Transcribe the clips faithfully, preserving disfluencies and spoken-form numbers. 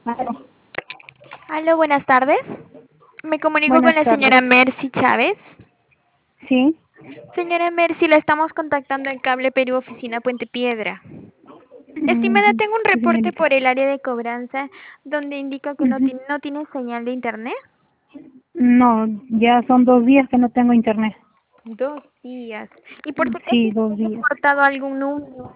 Aló. Aló, buenas tardes. Me comunico con Buenas la tardes. señora Mercy Chávez. Sí. Señora Mercy, la estamos contactando en Cable Perú, oficina Puente Piedra. Estimada, Ujú, tengo un sí, reporte señorita. por el área de cobranza donde indica que no, Ujú. ti- no tiene señal de internet. No, ya son dos días que no tengo internet. Dos días. ¿Y por su caso Sí, usted dos ha días. reportado algún número?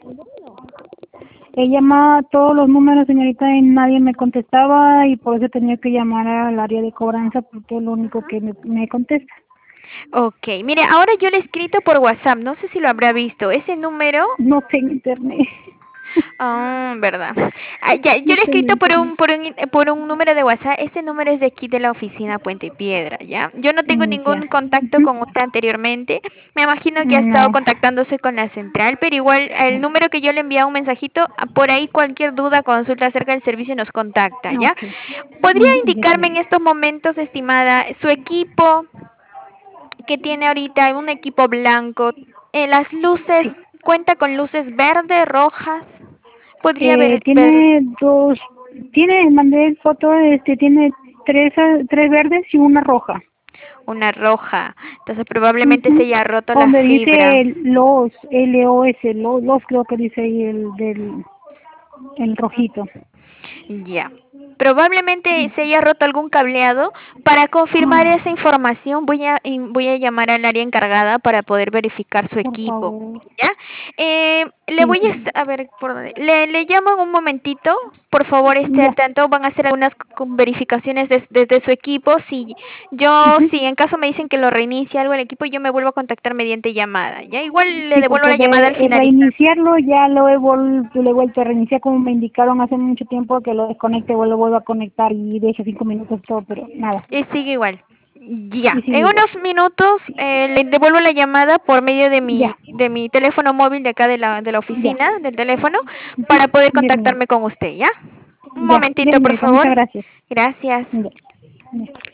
He llamado a todos los números, señorita, y nadie me contestaba y por eso tenía que llamar al área de cobranza porque es lo único que me, me contesta. Ok, mire, ahora yo le he escrito por WhatsApp, no sé si lo habrá visto. Ese número. No tengo internet. Ah, verdad. Ah, ya, yo No le he tengo escrito por internet. un, por un, por un número de WhatsApp. Ese número es de aquí de la oficina Puente Piedra, ¿ya? Yo no tengo Mm, ya. ningún contacto Ujú. con usted anteriormente. Me imagino que ha estado No. contactándose con la central, pero igual el número que yo le envié un mensajito, ah, por ahí cualquier duda, consulta acerca del servicio nos contacta, ¿ya? Ok. ¿Podría Mm, ya, indicarme en señorita. estos momentos, estimada, su equipo que tiene ahorita, un equipo blanco, eh, las Sí. luces, cuenta con luces verdes, rojas? Podría Eh, ver, ver tiene dos, tiene, mandé foto, este, tiene tres, ah, tres verdes y una roja. una roja. Entonces probablemente se Ujú. haya roto la Donde fibra. dice los, L O S, los, los creo que dice ahí el del, el rojito. Ya. Probablemente se haya roto algún cableado. Para confirmar Ah, esa información, voy a, in- voy a llamar al área encargada para poder verificar su por equipo. favor. ¿Ya? Eh, le Sí, voy a, est- señorita. a ver, por dónde. Le, le llamo en un momentito. Por favor, esté al Ya. tanto. Van a hacer algunas co- verificaciones des- desde su equipo. Si yo, Ujú. si en caso me dicen que lo reinicie algo el equipo, yo me vuelvo a contactar mediante llamada. Ya, igual le Sí, devuelvo porque la llamada al de finalizar. reiniciarlo ya lo he, vol- lo he vuelto a reiniciar como me indicaron hace mucho tiempo que lo desconecte, lo vuelvo a conectar y deje cinco minutos todo, pero nada. Y sigue igual. Ya, Y sigue en igual. unos minutos eh, le devuelvo la llamada por medio de mi, Ya, de mi teléfono móvil de acá de la, de la ya. oficina, del teléfono, Ujú. para poder Ya, señorita. contactarme con usted, ¿ya? Un Ya, ya, momentito, por señorita, muchas favor. gracias. Gracias. Ya, ya.